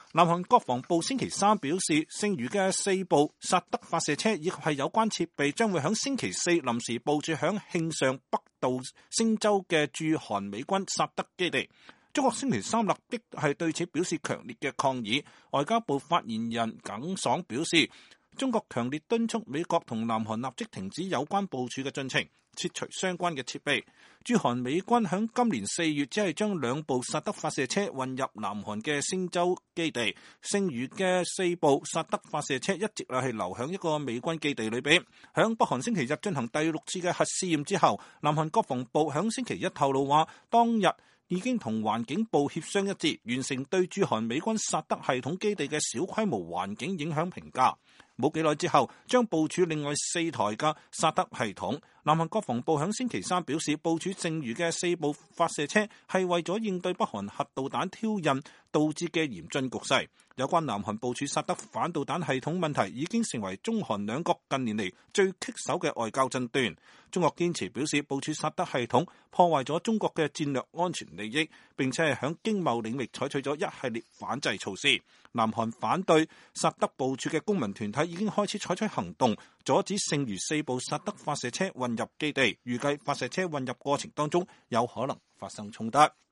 南韓國防部星期三表示，剩餘嘅4部薩德發射車以及係有關設備將會喺星期四臨時部署響慶尚北道星州嘅駐韓美軍薩德基地。中國星期三立即係對此表示強烈嘅抗議。外交部發言人耿爽表示，中國強烈敦促美國同南韓立即停止有關部署嘅進程，撤除相關嘅設備。駐韓美軍響今年4月只係將2部薩德發射車運入南韓嘅星州基地，剩餘嘅4部薩德發射車一直係留響一個美軍基地裏邊。響北韓星期日進行第6次嘅核試驗之後，南韓國防部響星期一透露話，當日已經同環境部協商一致，完成對駐韓美軍薩德系統基地嘅小規模環境影響評價。冇幾耐之後，將部署另外4台嘅薩德系統。南韓國防部響星期三表示，部署剩餘嘅4部發射車係為咗應對北韓核導彈挑釁導致嘅嚴峻局勢。有關南韓部署薩德反導彈系統問題已經成為中韓兩國近年嚟最棘手嘅外交爭端。中國堅持表示，部署薩德系統破壞咗中國嘅戰略安全利益，並且係響經貿領域採取咗一系列反制措施。南韓反對薩德部署嘅公民團體已經開始採取行動，阻止剩餘4部薩德發射車運入基地。預計發射車運入過程當中有可能發生衝突。